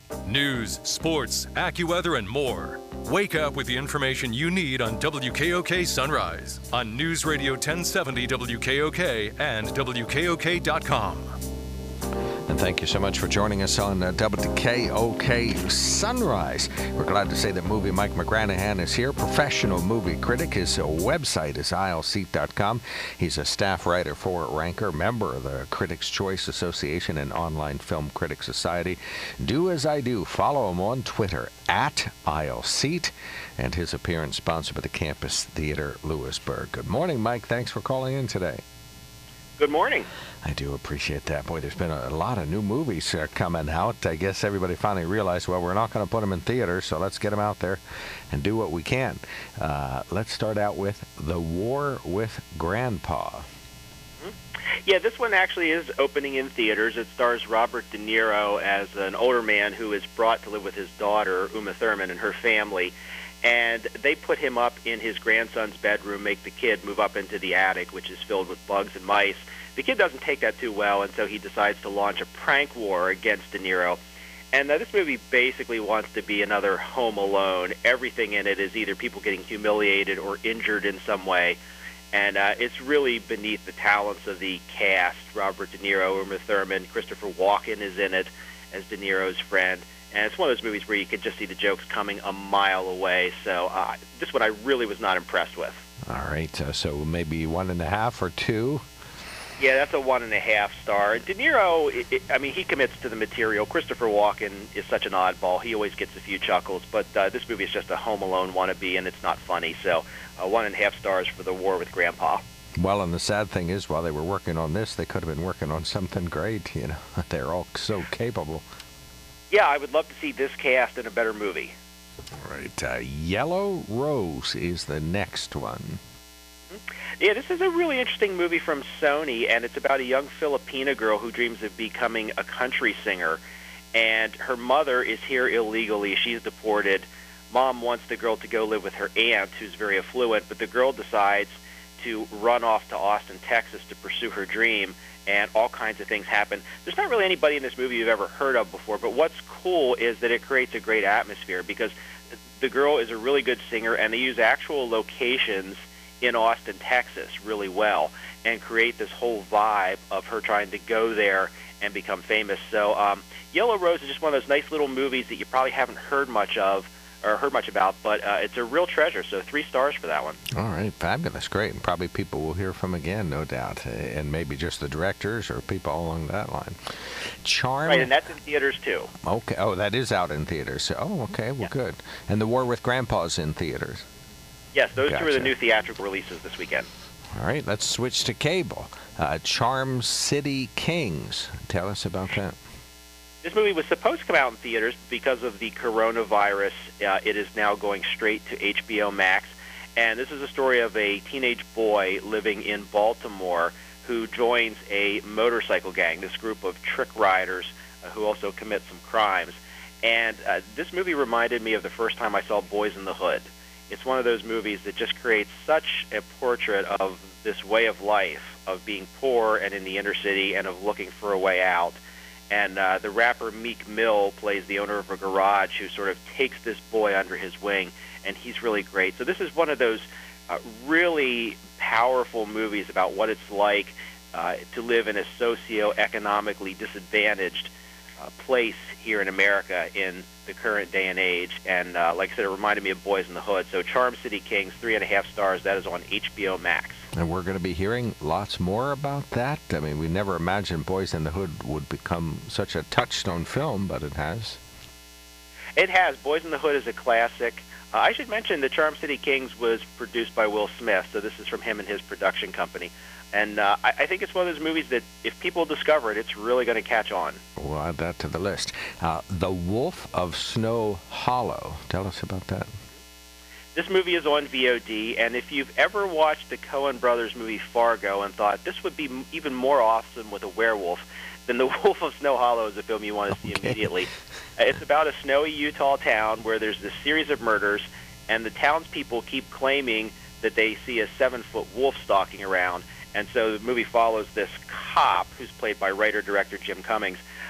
News, sports, AccuWeather, and more. Wake up with the information you need on WKOK Sunrise on News Radio 1070 WKOK and WKOK.com. And thank you so much for joining us on WKOK Sunrise. We're glad to say that movie Mike McGranahan is here, professional movie critic. His website is aisleseat.com. He's a staff writer for Ranker, member of the Critics' Choice Association and Online Film Critics Society. Do as I do. Follow him on Twitter at aisleseat, and his appearance sponsored by the Campus Theater Lewisburg. Good morning, Mike. Thanks for calling in today. Good morning. I do appreciate that. Boy, there's been a lot of new movies coming out. I guess everybody finally realized, well, we're not going to put them in theaters, so let's get them out there and do what we can. Let's start out with The War with Grandpa. Yeah, this one actually is opening in theaters. It stars Robert De Niro as an older man who is brought to live with his daughter, Uma Thurman, and her family. And they put him up in his grandson's bedroom, make the kid move up into the attic, which is filled with bugs and mice. The kid doesn't take that too well, and so he decides to launch a prank war against De Niro. And this movie basically wants to be another Home Alone. Everything in it is either people getting humiliated or injured in some way. And it's really beneath the talents of the cast. Robert De Niro, Uma Thurman, Christopher Walken is in it as De Niro's friend. And it's one of those movies where you can just see the jokes coming a mile away. So this one I really was not impressed with. All right, so maybe 1.5 or 2? Yeah, that's a 1.5 star. De Niro, he commits to the material. Christopher Walken is such an oddball. He always gets a few chuckles. But this movie is just a Home Alone wannabe, and it's not funny. So 1.5 stars for The War with Grandpa. Well, and the sad thing is, while they were working on this, they could have been working on something great. You know, they're all so capable. Yeah, I would love to see this cast in a better movie. All right. Yellow Rose is the next one. Yeah, this is a really interesting movie from Sony, and it's about a young Filipina girl who dreams of becoming a country singer. And her mother is here illegally. She's deported. Mom wants the girl to go live with her aunt, who's very affluent, but the girl decides to run off to Austin, Texas to pursue her dream, and all kinds of things happen. There's not really anybody in this movie you've ever heard of before, but what's cool is that it creates a great atmosphere because the girl is a really good singer, and they use actual locations in Austin, Texas really well and create this whole vibe of her trying to go there and become famous. So Yellow Rose is just one of those nice little movies that you probably haven't heard much of or heard much about, but it's a real treasure, so 3 stars for that one. All right, fabulous, great, and probably people will hear from again, no doubt, and maybe just the directors or people along that line. Charm. Right, and that's in theaters, too. Okay, oh, that is out in theaters. Oh, okay, well, good. And The War with Grandpa's in theaters. Yes, those two are the new theatrical releases this weekend. All right, let's switch to cable. Charm City Kings. Tell us about that. This movie was supposed to come out in theaters because of the coronavirus. It is now going straight to HBO Max. And this is a story of a teenage boy living in Baltimore who joins a motorcycle gang, this group of trick riders who also commit some crimes. And this movie reminded me of the first time I saw Boys in the Hood. It's one of those movies that just creates such a portrait of this way of life, of being poor and in the inner city and of looking for a way out. And the rapper Meek Mill plays the owner of a garage who sort of takes this boy under his wing, and he's really great. So this is one of those really powerful movies about what it's like to live in a socioeconomically disadvantaged place here in America in the current day and age. And like I said, it reminded me of Boys in the Hood. So Charm City Kings, 3.5 stars. That is on HBO Max. And we're going to be hearing lots more about that. I mean, we never imagined Boys in the Hood would become such a touchstone film, but it has. It has. Boys in the Hood is a classic. I should mention that Charm City Kings was produced by Will Smith, so this is from him and his production company. And I think it's one of those movies that if people discover it, it's really going to catch on. We'll add that to the list. The Wolf of Snow Hollow. Tell us about that. This movie is on VOD, and if you've ever watched the Coen Brothers movie Fargo and thought this would be even more awesome with a werewolf, then The Wolf of Snow Hollow is a film you want to see immediately. It's about a snowy Utah town where there's this series of murders, and the townspeople keep claiming that they see a 7-foot wolf stalking around. And so the movie follows this cop, who's played by writer-director Jim Cummings,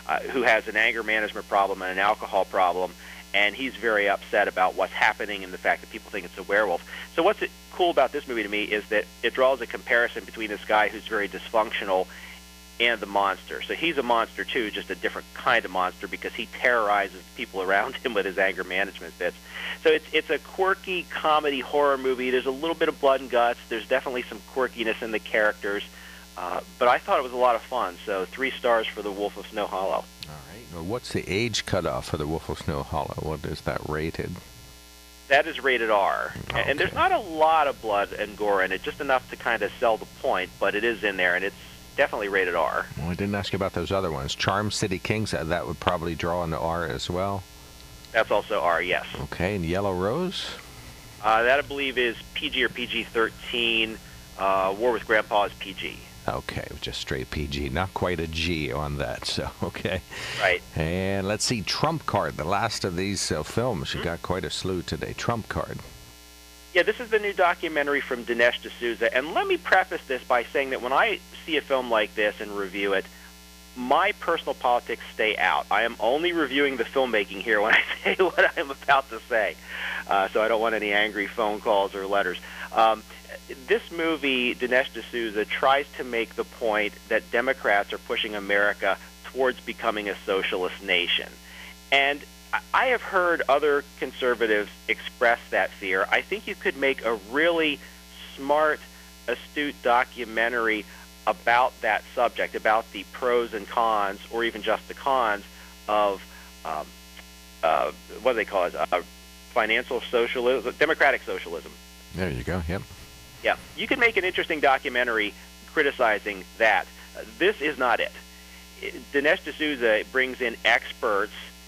who has an anger management problem and an alcohol problem, and he's very upset about what's happening and the fact that people think it's a werewolf. So what's cool about this movie to me is that it draws a comparison between this guy who's very dysfunctional and the monster. So he's a monster too, just a different kind of monster because he terrorizes people around him with his anger management bits. So it's a quirky comedy horror movie. There's a little bit of blood and guts. There's definitely some quirkiness in the characters. But I thought it was a lot of fun. So 3 stars for The Wolf of Snow Hollow. All right. Well, what's the age cutoff for The Wolf of Snow Hollow? What is that rated? That is rated R. Okay. And there's not a lot of blood and gore in it, just enough to kind of sell the point, but it is in there, and it's definitely rated R. Well, I didn't ask you about those other ones. Charm City Kings, that would probably draw into R as well. That's also R, yes. Okay, and Yellow Rose? That, I believe, is PG or PG-13. War with Grandpa is PG. Okay, just straight PG. Not quite a G on that, so okay. Right. And let's see, Trump Card, the last of these films. You got quite a slew today. Trump Card. Yeah, this is the new documentary from Dinesh D'Souza. And let me preface this by saying that when I see a film like this and review it, my personal politics stay out. I am only reviewing the filmmaking here when I say what I'm about to say. So I don't want any angry phone calls or letters. This movie, Dinesh D'Souza, tries to make the point that Democrats are pushing America towards becoming a socialist nation. And I have heard other conservatives express that fear. I think you could make a really smart, astute documentary about that subject, about the pros and cons, or even just the cons of, what do they call it, financial socialism, democratic socialism. There you go, yep. Yeah, you can make an interesting documentary criticizing that. This is not it. Dinesh D'Souza brings in experts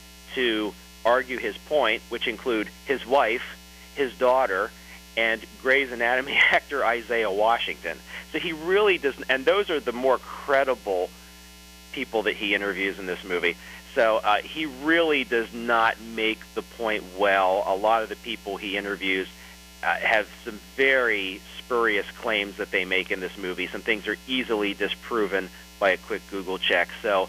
to argue his point, which include his wife, his daughter, and Grey's Anatomy actor Isaiah Washington. So he really does, and those are the more credible people that he interviews in this movie. So he really does not make the point well. A lot of the people he interviews have some very spurious claims that they make in this movie. Some things are easily disproven by a quick Google check. So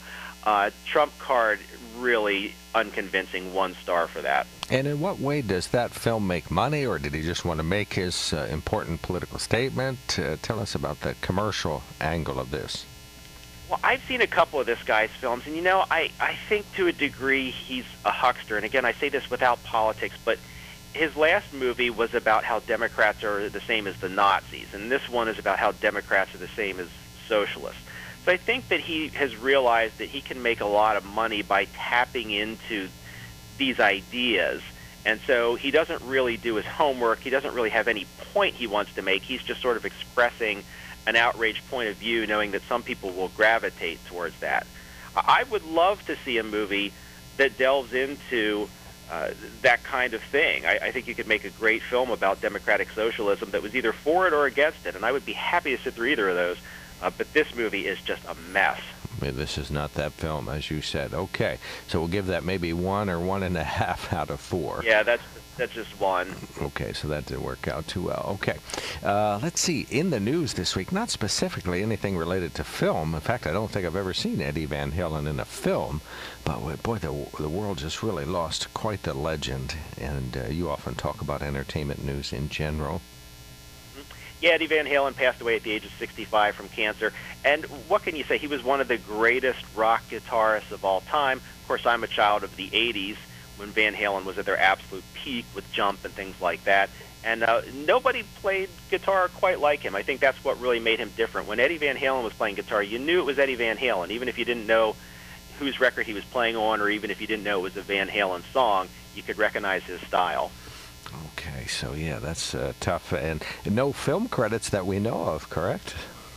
Trump Card, really unconvincing, 1 star for that. And in what way does that film make money, or did he just want to make his important political statement? Tell us about the commercial angle of this. Well, I've seen a couple of this guy's films, and, you know, I think to a degree he's a huckster. And, again, I say this without politics, but his last movie was about how Democrats are the same as the Nazis, and this one is about how Democrats are the same as socialists. So I think that he has realized that he can make a lot of money by tapping into these ideas, and so he doesn't really do his homework. He doesn't really have any point he wants to make. He's just sort of expressing an outraged point of view, knowing that some people will gravitate towards that. I would love to see a movie that delves into that kind of thing. I think you could make a great film about democratic socialism that was either for it or against it, and I would be happy to sit through either of those. But this movie is just a mess. This is not that film, as you said. Okay, so we'll give that maybe 1 or 1.5 out of 4. Yeah, that's just 1. Okay, so that didn't work out too well. Okay, let's see. In the news this week, not specifically anything related to film. In fact, I don't think I've ever seen Eddie Van Halen in a film. But boy, the world just really lost quite the legend. And you often talk about entertainment news in general. Yeah, Eddie Van Halen passed away at the age of 65 from cancer. And what can you say? He was one of the greatest rock guitarists of all time. Of course, I'm a child of the 80s when Van Halen was at their absolute peak with Jump and things like that. And nobody played guitar quite like him. I think that's what really made him different. When Eddie Van Halen was playing guitar, you knew it was Eddie Van Halen. Even if you didn't know whose record he was playing on, or even if you didn't know it was a Van Halen song, you could recognize his style. Okay, so yeah, that's tough. And no film credits that we know of, correct?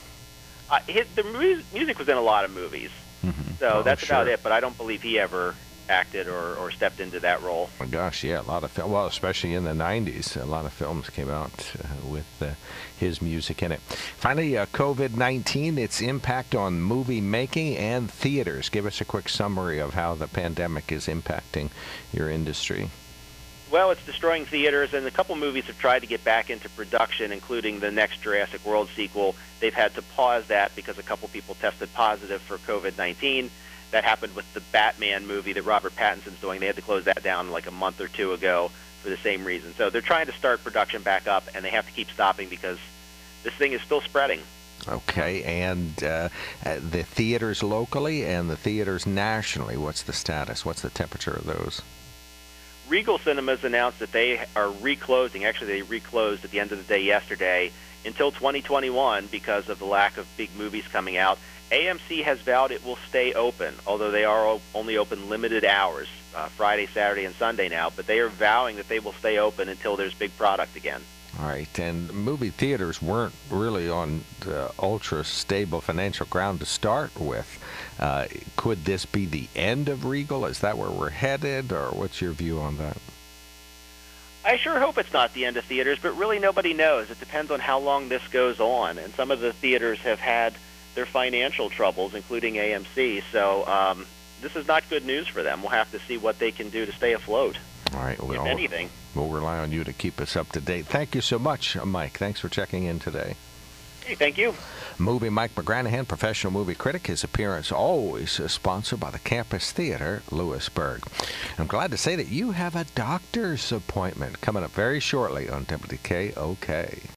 The music was in a lot of movies, so that's about it. But I don't believe he ever acted or stepped into that role. Oh my gosh, yeah, a lot of film. Well, especially in the 90s, a lot of films came out with his music in it. Finally, COVID-19, its impact on movie making and theaters. Give us a quick summary of how the pandemic is impacting your industry. Well, it's destroying theaters, and a couple movies have tried to get back into production, including the next Jurassic World sequel. They've had to pause that because a couple people tested positive for COVID-19. That happened with the Batman movie that Robert Pattinson's doing. They had to close that down like a month or two ago for the same reason. So they're trying to start production back up, and they have to keep stopping because this thing is still spreading. Okay, and the theaters locally and the theaters nationally, what's the status? What's the temperature of those? Regal Cinemas announced that they are reclosing. Actually, they reclosed at the end of the day yesterday until 2021 because of the lack of big movies coming out. AMC has vowed it will stay open, although they are only open limited hours, Friday, Saturday, and Sunday now, but they are vowing that they will stay open until there's big product again. All right, and movie theaters weren't really on ultra-stable financial ground to start with. Could this be the end of Regal? Is that where we're headed, or what's your view on that? I sure hope it's not the end of theaters, but really nobody knows. It depends on how long this goes on, and some of the theaters have had their financial troubles, including AMC, so this is not good news for them. We'll have to see what they can do to stay afloat. All right, if anything. We'll rely on you to keep us up to date. Thank you so much, Mike. Thanks for checking in today. Hey, thank you. Movie Mike McGranahan, professional movie critic. His appearance always sponsored by the Campus Theater, Lewisburg. I'm glad to say that you have a doctor's appointment coming up very shortly on WKOK.